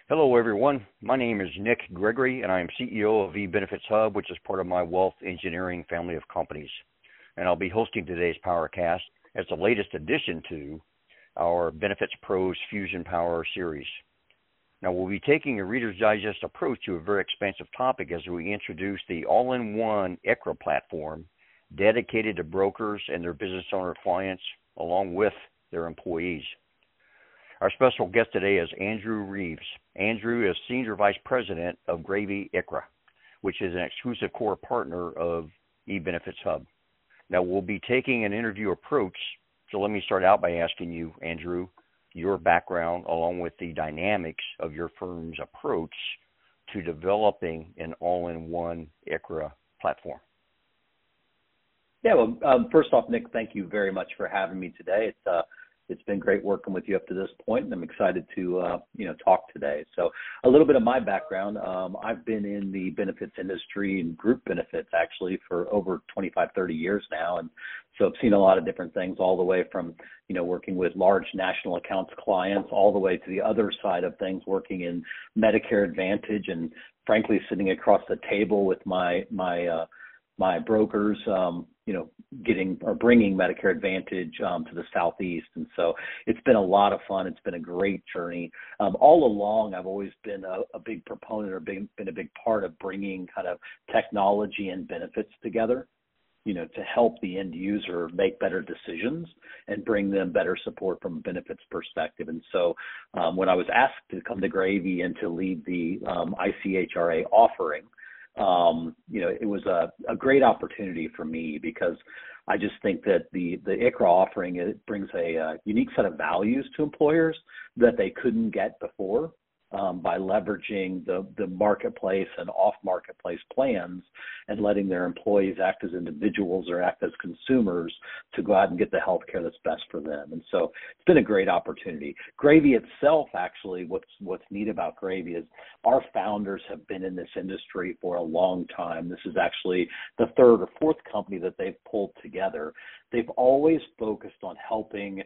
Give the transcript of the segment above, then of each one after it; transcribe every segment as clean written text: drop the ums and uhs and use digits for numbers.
Hello, everyone. My name is Nick Gregory, and I am CEO of eBenefits Hub, which is part of my wealth engineering family of companies. And I'll be hosting today's PowerCast as the latest addition to our Benefits Pros Fusion Power series. Now, we'll be taking a Reader's Digest approach to a very expansive topic as we introduce the all-in-one ICHRA platform dedicated to brokers and their business owner clients, along with their employees. Our special guest today is Andrew Reeves. Andrew is Senior Vice President of Gravy ICHRA, which is an exclusive core partner of eBenefits Hub. Now, we'll be taking an interview approach, so let me start out by asking you, Andrew, your background along with the dynamics of your firm's approach to developing an all-in-one ICHRA platform. Yeah, well, first off, Nick, thank you very much for having me today. It's been great working with you up to this point, and I'm excited to talk today. So a little bit of my background. I've been in the benefits industry and group benefits actually for over 25, 30 years now. And so I've seen a lot of different things all the way from, working with large national accounts clients all the way to the other side of things, working in Medicare Advantage and frankly, sitting across the table with my brokers, bringing Medicare Advantage to the Southeast. And so it's been a lot of fun. It's been a great journey. All along, I've always been a big proponent or been a big part of bringing kind of technology and benefits together, to help the end user make better decisions and bring them better support from a benefits perspective. And so when I was asked to come to Gravy and to lead the ICHRA offering, it was a great opportunity for me because I just think that the ICHRA offering, it brings a unique set of values to employers that they couldn't get before by leveraging the marketplace and off-marketplace plans and letting their employees act as individuals or act as consumers to go out and get the health care that's best for them. And so it's been a great opportunity. Gravy itself, actually, what's neat about Gravy is our founders have been in this industry for a long time. This is actually the third or fourth company that they've pulled together. They've always focused on helping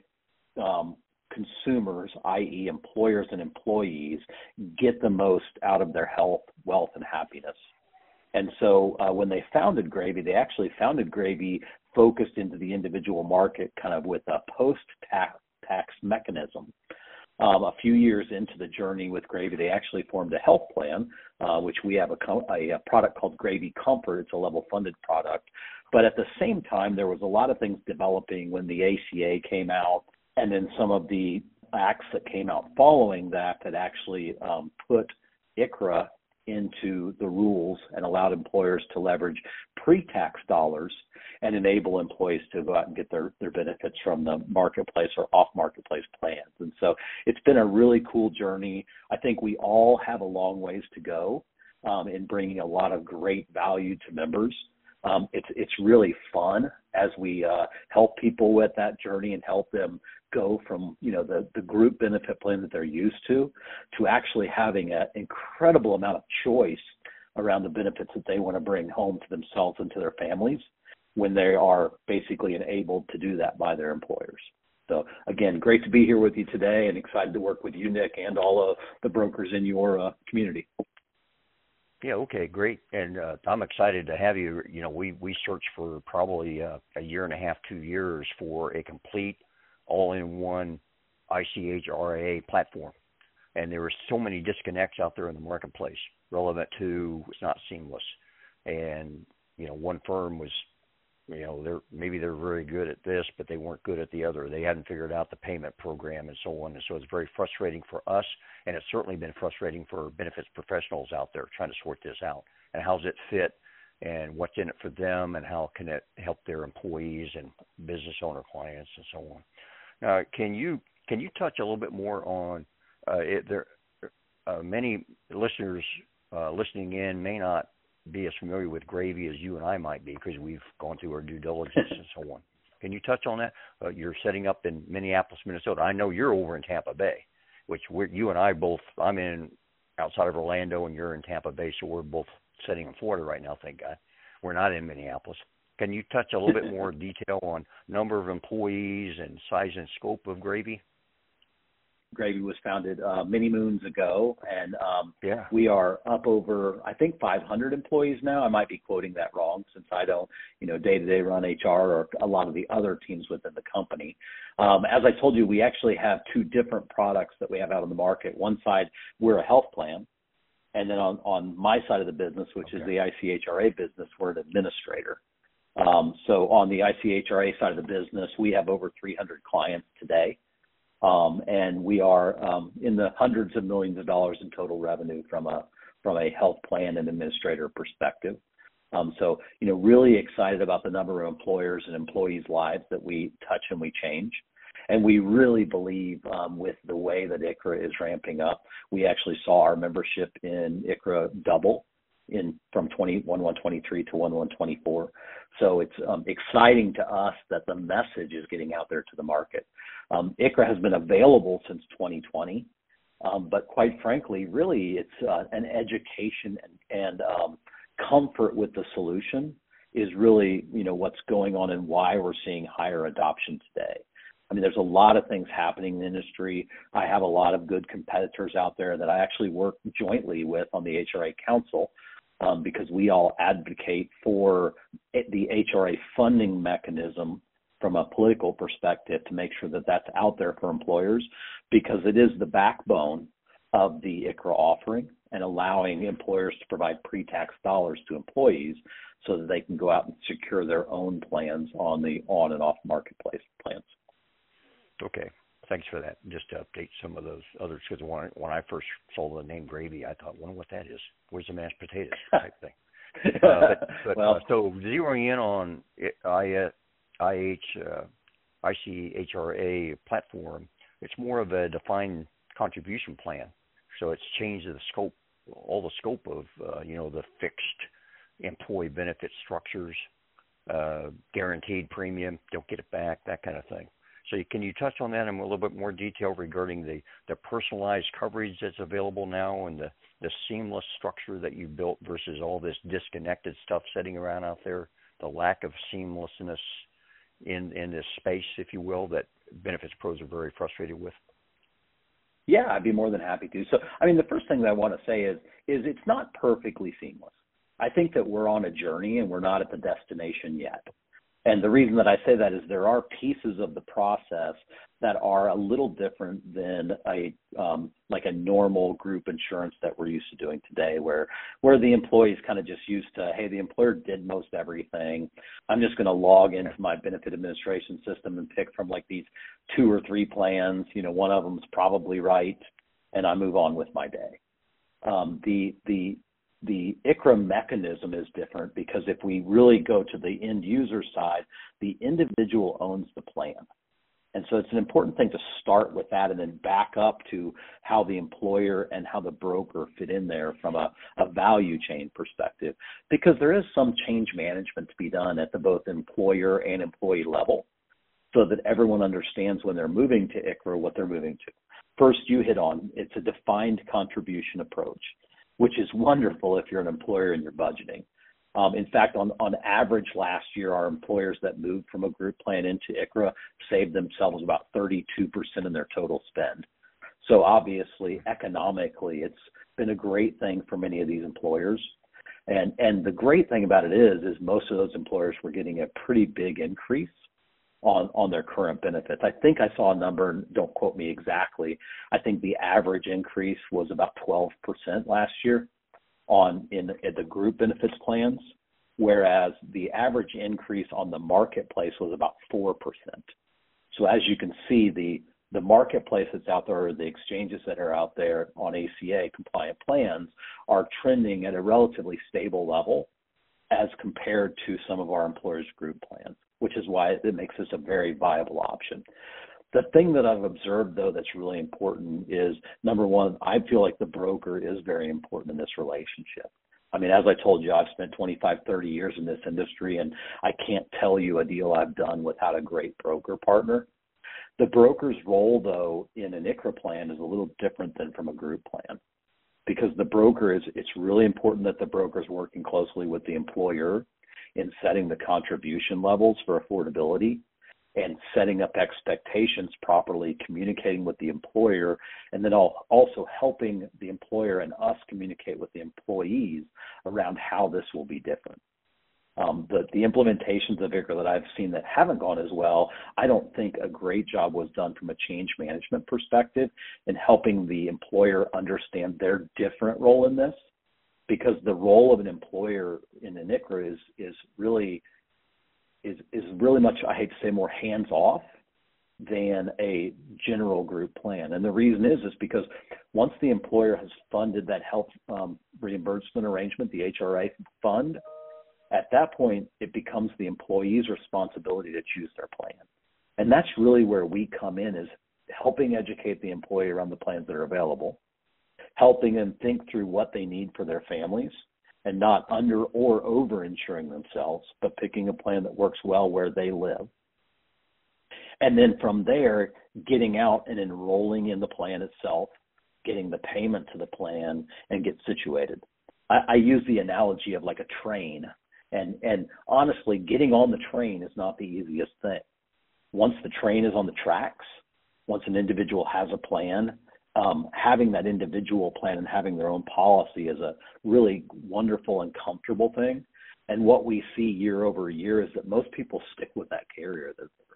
consumers, i.e. employers and employees, get the most out of their health, wealth, and happiness. And so when they founded Gravy, they actually founded Gravy focused into the individual market kind of with a post-tax mechanism. A few years into the journey with Gravy, they actually formed a health plan, which we have a product called Gravy Comfort. It's a level-funded product. But at the same time, there was a lot of things developing when the ACA came out, and then some of the acts that came out following that actually put ICHRA into the rules and allowed employers to leverage pre-tax dollars and enable employees to go out and get their benefits from the marketplace or off-marketplace plans. And so it's been a really cool journey. I think we all have a long ways to go in bringing a lot of great value to members. It's really fun as we help people with that journey and help them go from, the group benefit plan that they're used to actually having an incredible amount of choice around the benefits that they want to bring home to themselves and to their families when they are basically enabled to do that by their employers. So again, great to be here with you today and excited to work with you, Nick, and all of the brokers in your community. Yeah, okay, great. And I'm excited to have you. We searched for probably a year and a half, 2 years for a complete all-in-one ICHRA platform. And there were so many disconnects out there in the marketplace relevant to it's not seamless. And, one firm was, they're very good at this, but they weren't good at the other. They hadn't figured out the payment program and so on. And so it's very frustrating for us, and it's certainly been frustrating for benefits professionals out there trying to sort this out. And how's it fit, and what's in it for them, and how can it help their employees and business owner clients and so on. Now, can you touch a little bit more on many listeners listening in may not be as familiar with Gravy as you and I might be because we've gone through our due diligence and so on. Can you touch on that? You're setting up in Minneapolis, Minnesota. I know you're over in Tampa Bay, which you and I both, I'm in outside of Orlando and you're in Tampa Bay, so we're both sitting in Florida right now, thank God. We're not in Minneapolis. Can you touch a little bit more detail on number of employees and size and scope of Gravy? Gravy was founded many moons ago, and Yeah. we are up over, I think, 500 employees now. I might be quoting that wrong since I don't, day-to-day run HR or a lot of the other teams within the company. As I told you, we actually have two different products that we have out on the market. One side, we're a health plan. And then on my side of the business, which is the ICHRA business, we're an administrator. So on the ICHRA side of the business, we have over 300 clients today. And we are in the hundreds of millions of dollars in total revenue from a health plan and administrator perspective. So, really excited about the number of employers and employees' lives that we touch and we change. And we really believe with the way that ICHRA is ramping up, we actually saw our membership in ICHRA double from 1/1/23 to 1/1/24. So it's exciting to us that the message is getting out there to the market. ICHRA has been available since 2020, but quite frankly, really it's an education and comfort with the solution is really, what's going on and why we're seeing higher adoption today. I mean, there's a lot of things happening in the industry. I have a lot of good competitors out there that I actually work jointly with on the HRA Council because we all advocate for the HRA funding mechanism from a political perspective to make sure that that's out there for employers because it is the backbone of the ICHRA offering and allowing employers to provide pre-tax dollars to employees so that they can go out and secure their own plans on the on and off marketplace plans. Okay, thanks for that. Just to update some of those others, because when I first saw the name Gravy, I thought, wonder what that is. Where's the mashed potatoes type thing? So zeroing in on ICHRA platform, it's more of a defined contribution plan. So it's changed the scope, all the scope of, the fixed employee benefit structures, guaranteed premium, don't get it back, that kind of thing. So can you touch on that in a little bit more detail regarding the personalized coverage that's available now and the seamless structure that you built versus all this disconnected stuff sitting around out there, the lack of seamlessness in this space, if you will, that benefits pros are very frustrated with? Yeah, I'd be more than happy to. So, the first thing that I want to say is it's not perfectly seamless. I think that we're on a journey and we're not at the destination yet. And the reason that I say that is there are pieces of the process that are a little different than like a normal group insurance that we're used to doing today, where the employee's kind of just used to, hey, the employer did most everything. I'm just going to log into my benefit administration system and pick from like these 2 or 3 plans. One of them's probably right, and I move on with my day. The ICHRA mechanism is different because if we really go to the end user side, the individual owns the plan. And so it's an important thing to start with that and then back up to how the employer and how the broker fit in there from a value chain perspective, because there is some change management to be done at the both employer and employee level so that everyone understands when they're moving to ICHRA what they're moving to. First, you hit on, it's a defined contribution approach, which is wonderful if you're an employer and you're budgeting. In fact, on average last year, our employers that moved from a group plan into ICHRA saved themselves about 32% in their total spend. So obviously, economically, it's been a great thing for many of these employers. And the great thing about it is most of those employers were getting a pretty big increase on their current benefits. I think I saw a number, and don't quote me exactly. I think the average increase was about 12% last year in the group benefits plans, whereas the average increase on the marketplace was about 4%. So as you can see, the marketplace that's out there, or the exchanges that are out there on ACA compliant plans, are trending at a relatively stable level as compared to some of our employers' group plans, which is why it makes this a very viable option. The thing that I've observed, though, that's really important is, number one, I feel like the broker is very important in this relationship. As I told you, I've spent 25, 30 years in this industry, and I can't tell you a deal I've done without a great broker partner. The broker's role, though, in an ICHRA plan is a little different than from a group plan, because the broker it's really important that the broker is working closely with the employer in setting the contribution levels for affordability. and setting up expectations properly, communicating with the employer, and then also helping the employer and us communicate with the employees around how this will be different. The implementations of ICHRA that I've seen that haven't gone as well, I don't think a great job was done from a change management perspective in helping the employer understand their different role in this, because the role of an employer in an ICHRA is really much, I hate to say, more hands off than a general group plan. And the reason is because once the employer has funded that health reimbursement arrangement, the HRA fund, at that point, it becomes the employee's responsibility to choose their plan. And that's really where we come in, is helping educate the employee around the plans that are available, helping them think through what they need for their families, and not under or over insuring themselves, but picking a plan that works well where they live. And then from there, getting out and enrolling in the plan itself, getting the payment to the plan, and get situated. I use the analogy of like a train. And honestly, getting on the train is not the easiest thing. Once the train is on the tracks, once an individual has a plan, having that individual plan and having their own policy is a really wonderful and comfortable thing. And what we see year over year is that most people stick with that carrier.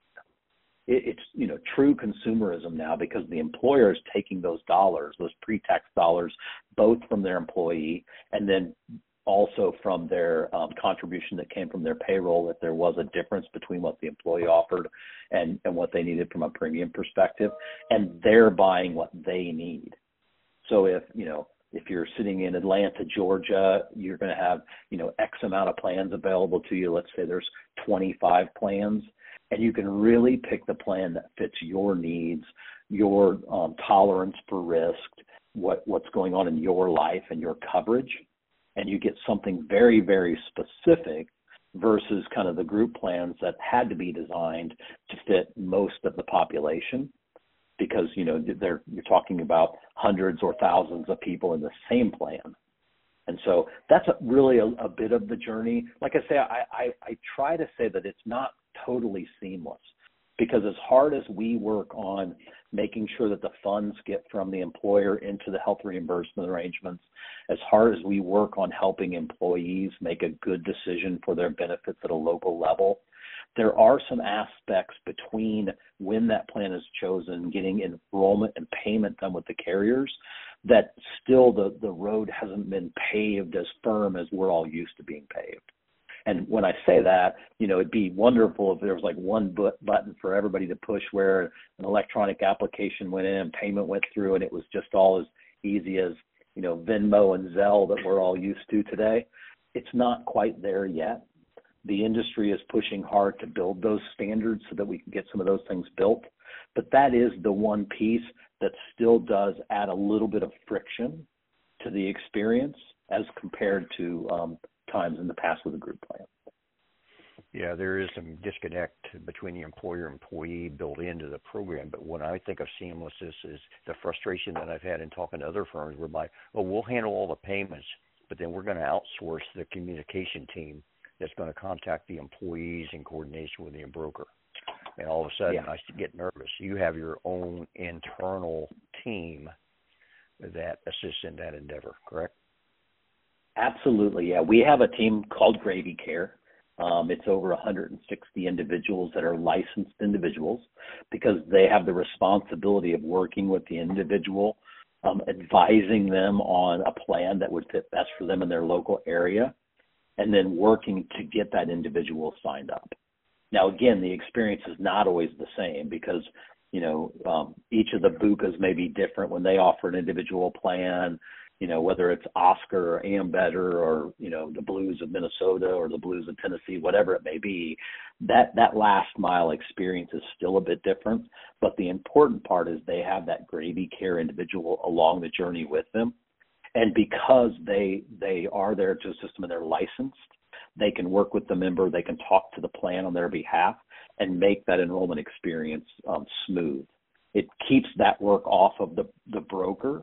It's true consumerism now, because the employer is taking those dollars, those pre-tax dollars, both from their employee and then also from their contribution that came from their payroll, if there was a difference between what the employee offered and what they needed from a premium perspective, and they're buying what they need. So if you're sitting in Atlanta, Georgia, you're going to have, X amount of plans available to you. Let's say there's 25 plans, and you can really pick the plan that fits your needs, your tolerance for risk, what's going on in your life and your coverage. And you get something very, very specific versus kind of the group plans that had to be designed to fit most of the population, because, you're talking about hundreds or thousands of people in the same plan. And so that's really a bit of the journey. Like I say, I try to say that it's not totally seamless, because as hard as we work on making sure that the funds get from the employer into the health reimbursement arrangements, as hard as we work on helping employees make a good decision for their benefits at a local level, there are some aspects between when that plan is chosen, getting enrollment and payment done with the carriers, that still the road hasn't been paved as firm as we're all used to being paved. And when I say that, it'd be wonderful if there was like one button for everybody to push, where an electronic application went in and payment went through, and it was just all as easy as, Venmo and Zelle that we're all used to today. It's not quite there yet. The industry is pushing hard to build those standards so that we can get some of those things built. But that is the one piece that still does add a little bit of friction to the experience as compared to times in the past with a group plan. Yeah, there is some disconnect between the employer and employee built into the program. But when I think of seamlessness, is the frustration that I've had in talking to other firms whereby, we'll handle all the payments, but then we're going to outsource the communication team that's going to contact the employees in coordination with the broker. And all of a sudden, I get nervous. You have your own internal team that assists in that endeavor, correct? Absolutely, yeah. We have a team called Gravy Care. It's over 160 individuals that are licensed individuals, because they have the responsibility of working with the individual, advising them on a plan that would fit best for them in their local area, and then working to get that individual signed up. Now, again, the experience is not always the same, because each of the BUCAs may be different when they offer an individual plan, whether it's Oscar or Ambetter or, the Blues of Minnesota or the Blues of Tennessee, whatever it may be, that last mile experience is still a bit different. But the important part is they have that Gravy Care individual along the journey with them. And because they are there to assist them and they're licensed, they can work with the member, they can talk to the plan on their behalf and make that enrollment experience smooth. It keeps that work off of the broker,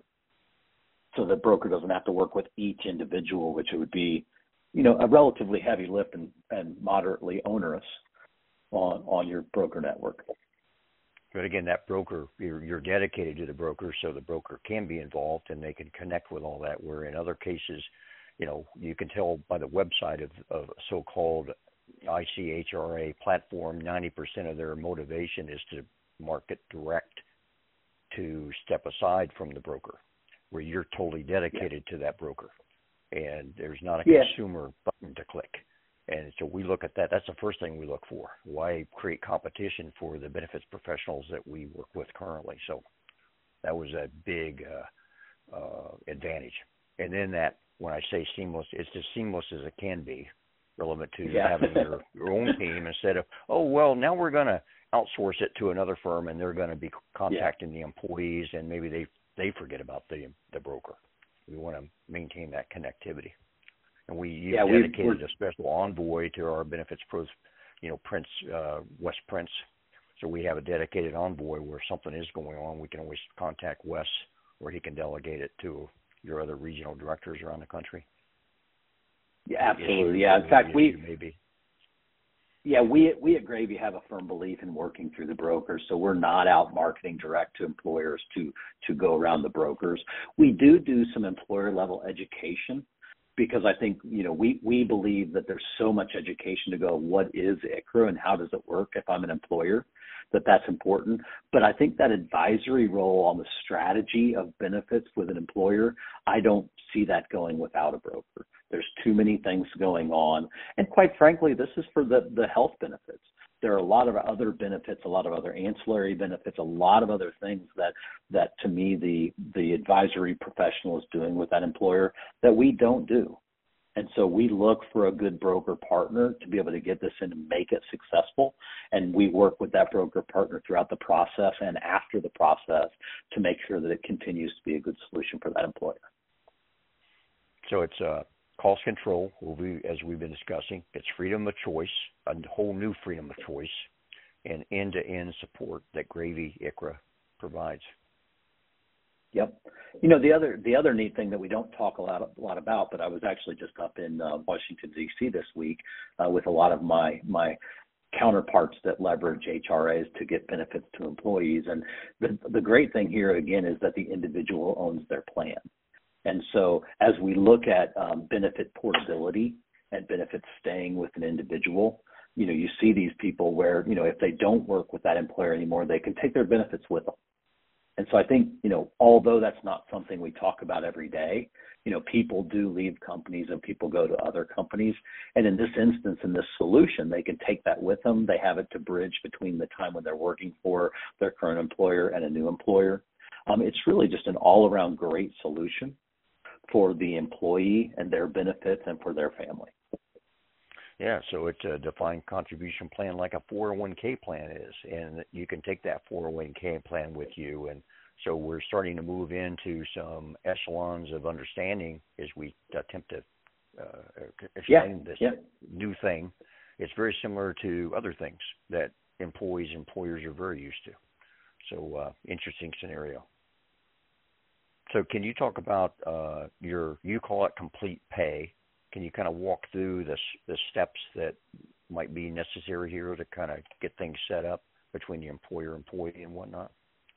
so the broker doesn't have to work with each individual, which it would be, a relatively heavy lift and moderately onerous. on your broker network. But again, that broker, you're dedicated to the broker, so the broker can be involved and they can connect with all that. Where in other cases, you can tell by the website of so-called ICHRA platform, 90% of their motivation is to market direct, to step aside from the broker, where you're totally dedicated to that broker. And there's not a consumer button to click. And so we look at that. That's the first thing we look for. Why create competition for the benefits professionals that we work with currently? So that was a big advantage. And then that, when I say seamless, it's as seamless as it can be, relevant to having your own team instead of, now we're going to outsource it to another firm and they're going to be contacting the employees and maybe they forget about the broker. We want to maintain that connectivity. And we've dedicated a special envoy to our benefits pros, Prince, Wes Prince. So we have a dedicated envoy where something is going on. We can always contact Wes, or he can delegate it to your other regional directors around the country. Yeah, absolutely. Yeah, in fact, we at Gravy have a firm belief in working through the brokers, so we're not out marketing direct to employers to go around the brokers. We do some employer level education, because I think, we believe that there's so much education to go, what is ICHRA and how does it work if I'm an employer, that's important. But I think that advisory role on the strategy of benefits with an employer, I don't see that going without a broker. There's too many things going on. And quite frankly, this is for the health benefits. There are a lot of other benefits, a lot of other ancillary benefits, a lot of other things that to me the advisory professional is doing with that employer that we don't do. And so we look for a good broker partner to be able to get this in and make it successful. And we work with that broker partner throughout the process and after the process to make sure that it continues to be a good solution for that employer. So it's cost control, as we've been discussing. It's freedom of choice, a whole new freedom of choice, and end-to-end support that Gravy ICHRA provides. Yep. The other neat thing that we don't talk a lot about, but I was actually just up in Washington, D.C. this week with a lot of my counterparts that leverage HRAs to get benefits to employees. And the great thing here, again, is that the individual owns their plan. And so as we look at benefit portability and benefits staying with an individual, you see these people where, if they don't work with that employer anymore, they can take their benefits with them. And so I think, although that's not something we talk about every day, people do leave companies and people go to other companies. And in this instance, in this solution, they can take that with them. They have it to bridge between the time when they're working for their current employer and a new employer. It's really just an all-around great solution for the employee and their benefits and for their family. Yeah, so it's a defined contribution plan like a 401k plan is, and you can take that 401k plan with you. And so we're starting to move into some echelons of understanding as we attempt to explain this new thing. It's very similar to other things that employers are very used to. So interesting scenario. So can you talk about you call it complete pay. Can you kind of walk through the steps that might be necessary here to kind of get things set up between the employer, employee, and whatnot?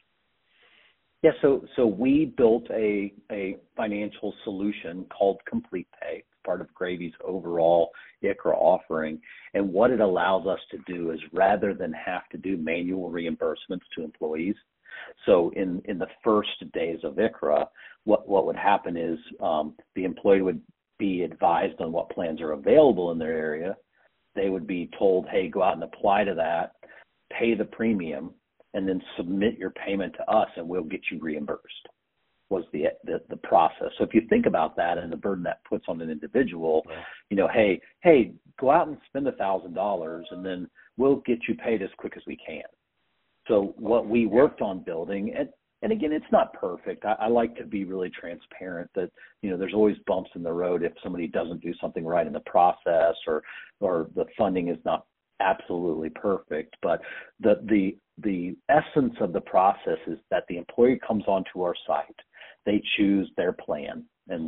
Yeah, so we built a financial solution called Complete Pay. It's part of Gravy's overall ICHRA offering. And what it allows us to do is, rather than have to do manual reimbursements to employees, so in the first days of ICHRA, what would happen is the employee would be advised on what plans are available in their area. They would be told, hey, go out and apply to that, pay the premium, and then submit your payment to us and we'll get you reimbursed, was the process. So if you think about that and the burden that puts on an individual, hey, go out and spend $1,000 and then we'll get you paid as quick as we can. So what we worked on building, and again, it's not perfect. I like to be really transparent that, there's always bumps in the road if somebody doesn't do something right in the process or the funding is not absolutely perfect. But the essence of the process is that the employee comes onto our site. They choose their plan, and we don't have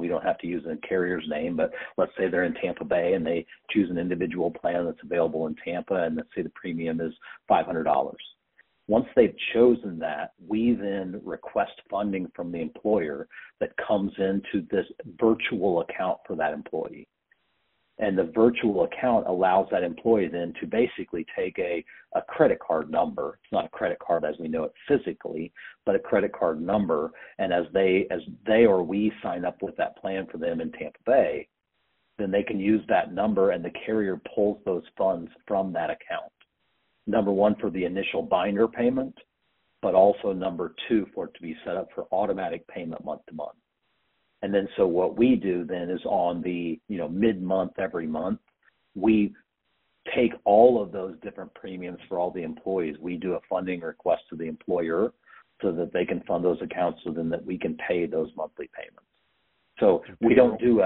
to use a carrier's name, but let's say they're in Tampa Bay and they choose an individual plan that's available in Tampa, and let's say the premium is $500. Once they've chosen that, we then request funding from the employer that comes into this virtual account for that employee. And the virtual account allows that employee then to basically take a credit card number. It's not a credit card as we know it physically, but a credit card number. And as they or we sign up with that plan for them in Tampa Bay, then they can use that number and the carrier pulls those funds from that account. Number one, for the initial binder payment, but also number two, for it to be set up for automatic payment month to month. And then so what we do then is on the, mid-month every month, we take all of those different premiums for all the employees. We do a funding request to the employer so that they can fund those accounts so then that we can pay those monthly payments. So we don't do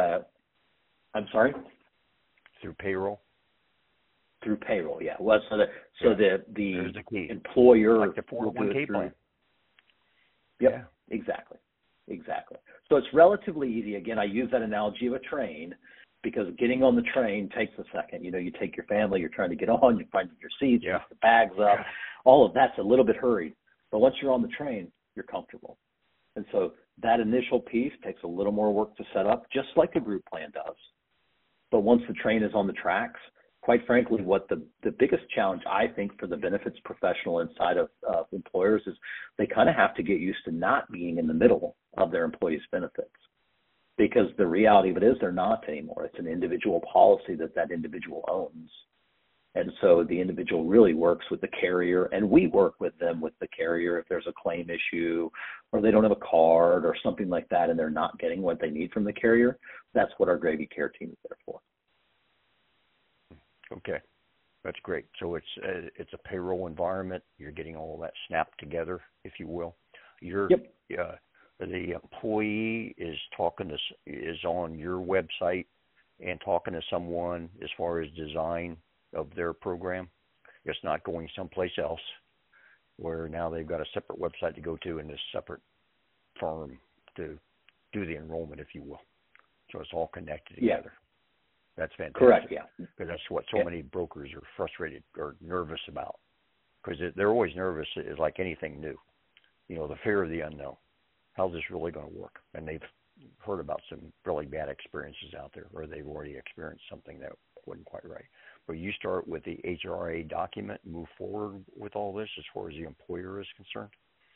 I'm sorry? Through payroll? Through payroll, yeah. Well, the key. Employer like the 401k plan. Yep, yeah. Exactly. So it's relatively easy. Again, I use that analogy of a train because getting on the train takes a second. You take your family, you're trying to get on, you find your seats, you put the bags up. All of that's a little bit hurried. But once you're on the train, you're comfortable. And so that initial piece takes a little more work to set up, just like a group plan does. But once the train is on the tracks, quite frankly, what the biggest challenge, I think, for the benefits professional inside of employers is they kind of have to get used to not being in the middle of their employees' benefits. Because the reality of it is they're not anymore. It's an individual policy that individual owns. And so the individual really works with the carrier, and we work with them with the carrier if there's a claim issue or they don't have a card or something like that and they're not getting what they need from the carrier. That's what our Gravy Care team is there for. Okay, that's great. So it's a payroll environment. You're getting all that snapped together, if you will. The employee is on your website and talking to someone as far as design of their program. It's not going someplace else where now they've got a separate website to go to and a separate firm to do the enrollment, if you will. So it's all connected together. Yeah. That's fantastic. Correct, yeah. Because that's what so many brokers are frustrated or nervous about. Because they're always nervous, is like anything new. The fear of the unknown. How's this really going to work? And they've heard about some really bad experiences out there, or they've already experienced something that wasn't quite right. But you start with the HRA document and move forward with all this as far as the employer is concerned?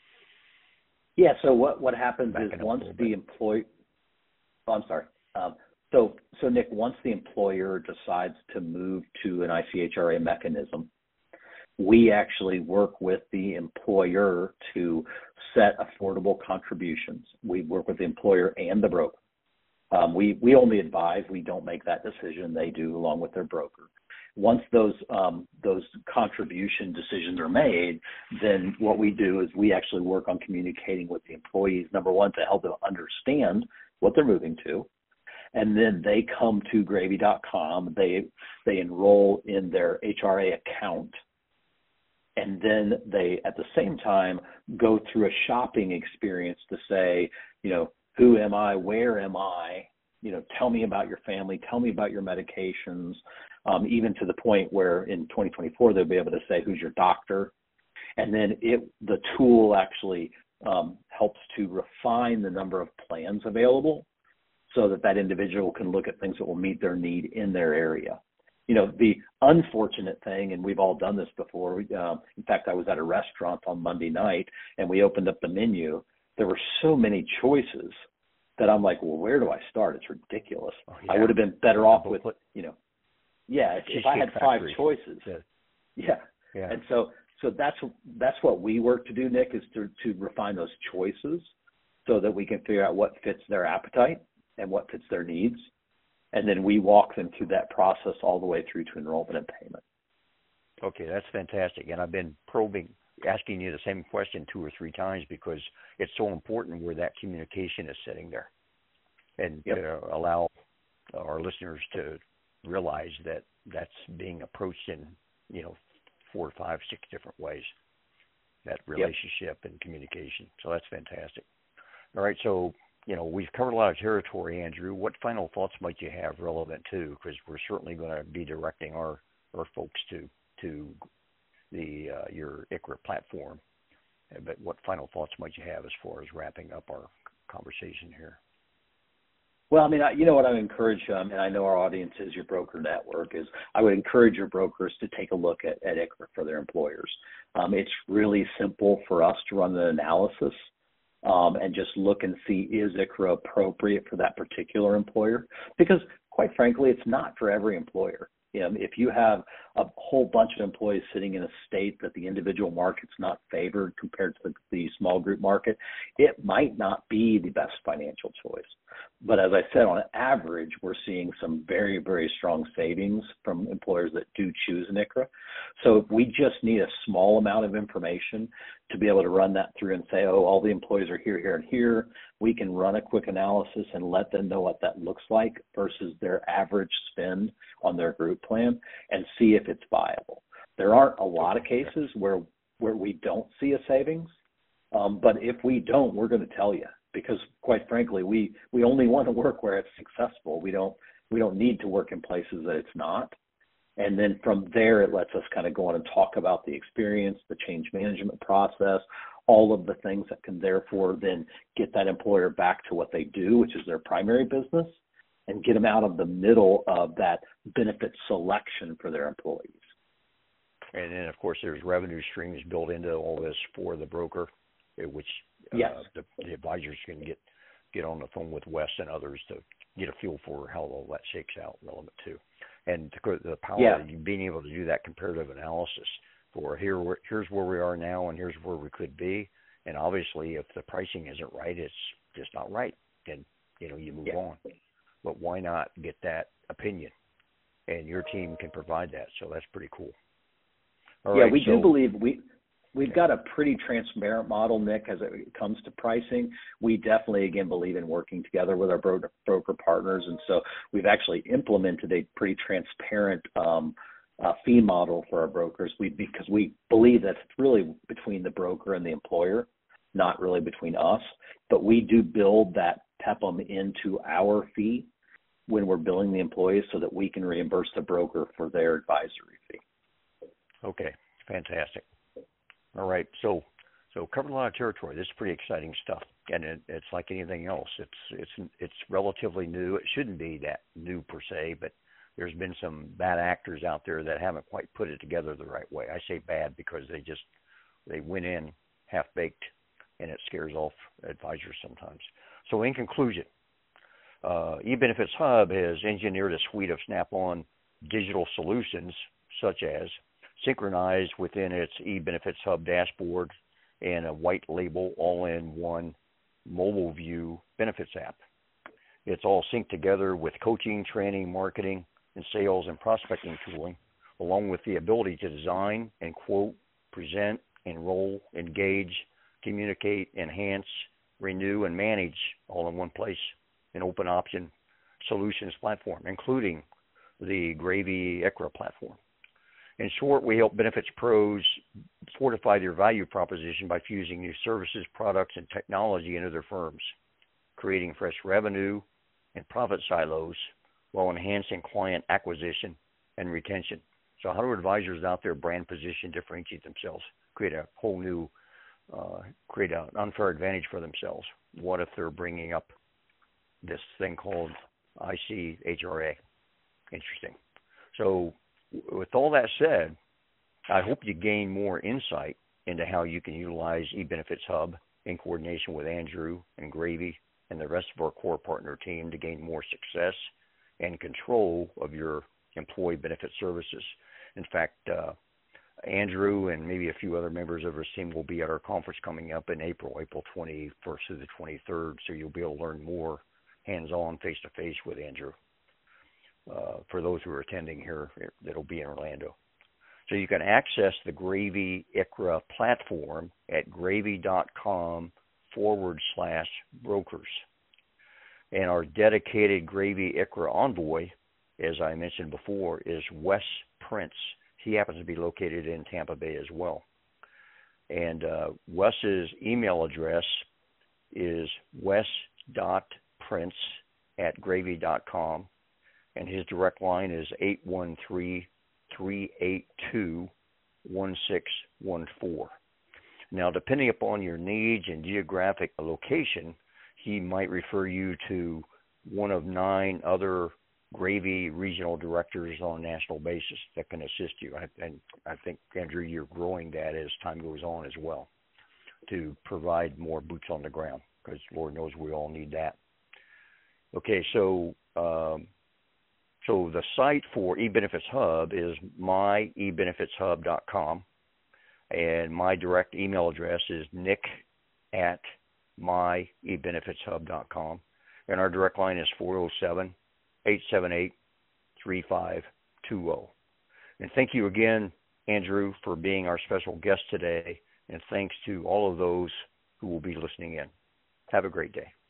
Yeah, so what happens is once the employee – I'm sorry. So Nick, once the employer decides to move to an ICHRA mechanism, we actually work with the employer to set affordable contributions. We work with the employer and the broker. We only advise. We don't make that decision. They do along with their broker. Once those contribution decisions are made, then what we do is we actually work on communicating with the employees, number one, to help them understand what they're moving to. And then they come to Gravy.com, they enroll in their HRA account, and then they, at the same time, go through a shopping experience to say, who am I, where am I, tell me about your family, tell me about your medications, even to the point where in 2024 they'll be able to say who's your doctor. And then the tool actually helps to refine the number of plans available, so that individual can look at things that will meet their need in their area. The unfortunate thing, and we've all done this before, in fact, I was at a restaurant on Monday night, and we opened up the menu. There were so many choices that I'm like, well, where do I start? It's ridiculous. Oh, yeah. I would have been better off with, if I had 5 choices. Yeah. And so that's what we work to do, Nick, is to refine those choices so that we can figure out what fits their appetite and what fits their needs. And then we walk them through that process all the way through to enrollment and payment. Okay, that's fantastic. And I've been asking you the same question 2 or 3 times because it's so important where that communication is sitting there. And allow our listeners to realize that that's being approached in, 4, 5, 6 different ways, that relationship and communication. So that's fantastic. All right, so we've covered a lot of territory, Andrew. What final thoughts might you have relevant to? Because we're certainly going to be directing our folks to the your ICRA platform. But what final thoughts might you have as far as wrapping up our conversation here? Well, I mean, you know what I would encourage, and I know our audience is your broker network, is I would encourage your brokers to take a look at ICRA for their employers. It's really simple for us to run an analysis and just look and see, is ICRA appropriate for that particular employer? Because quite frankly, it's not for every employer. If you have a whole bunch of employees sitting in a state that the individual market's not favored compared to the small group market, it might not be the best financial choice. But as I said, on average, we're seeing some very, very strong savings from employers that do choose an ICRA. So we just need a small amount of information to be able to run that through and say, oh, all the employees are here, here, and here. We can run a quick analysis and let them know what that looks like versus their average spend on their group plan and see if it's viable. There aren't a lot of cases where we don't see a savings, but if we don't, we're going to tell you, because quite frankly, we only want to work where it's successful. We don't need to work in places that it's not. And then from there, it lets us kind of go on and talk about the experience, the change management process, all of the things that can therefore then get that employer back to what they do, which is their primary business, and get them out of the middle of that benefit selection for their employees. And then, of course, there's revenue streams built into all this for the broker, which yes. The advisors can get on the phone with Wes and others to get a feel for how all that shakes out relevant to. And the power of being able to do that comparative analysis for here's where we are now and here's where we could be. And obviously, if the pricing isn't right, it's just not right. And, you move on. But why not get that opinion? And your team can provide that. So that's pretty cool. All right, we do believe we've got a pretty transparent model, Nick, as it comes to pricing. We definitely, again, believe in working together with our broker partners. And so we've actually implemented a pretty transparent fee model for our brokers because we believe that it's really between the broker and the employer, not really between us. But we do build that PEPM into our fee when we're billing the employees so that we can reimburse the broker for their advisory fee. Okay, fantastic. All right, so covered a lot of territory. This is pretty exciting stuff, and it's like anything else. It's relatively new. It shouldn't be that new per se, but there's been some bad actors out there that haven't quite put it together the right way. I say bad because they went in half-baked, and it scares off advisors sometimes. So in conclusion, eBenefits Hub has engineered a suite of Snap-on digital solutions such as synchronized within its eBenefits Hub dashboard and a white label all-in-one mobile view benefits app. It's all synced together with coaching, training, marketing, and sales and prospecting tooling, along with the ability to design and quote, present, enroll, engage, communicate, enhance, renew, and manage all in one place, an open option solutions platform, including the Gravy ICRA platform. In short, we help benefits pros fortify their value proposition by fusing new services, products, and technology into their firms, creating fresh revenue and profit silos while enhancing client acquisition and retention. So how do advisors out there brand position, differentiate themselves, create a whole new, create an unfair advantage for themselves? What if they're bringing up this thing called ICHRA? Interesting. So with all that said, I hope you gain more insight into how you can utilize eBenefits Hub in coordination with Andrew and Gravy and the rest of our core partner team to gain more success and control of your employee benefit services. In fact, Andrew and maybe a few other members of his team will be at our conference coming up in April 21st through the 23rd, so you'll be able to learn more hands-on, face-to-face with Andrew. For those who are attending here, that'll be in Orlando. So you can access the Gravy ICRA platform at gravy.com/brokers. And our dedicated Gravy ICRA envoy, as I mentioned before, is Wes Prince. He happens to be located in Tampa Bay as well. And Wes's email address is andrew.prince@gravy.com, and his direct line is 813-382-1614. Now, depending upon your needs and geographic location, he might refer you to one of 9 other Gravy regional directors on a national basis that can assist you. And I think, Andrew, you're growing that as time goes on as well to provide more boots on the ground, because Lord knows we all need that. Okay, so the site for eBenefits Hub is myebenefitshub.com, and my direct email address is nick@myebenefitshub.com, and our direct line is 407-878-3520. And thank you again, Andrew, for being our special guest today, and thanks to all of those who will be listening in. Have a great day.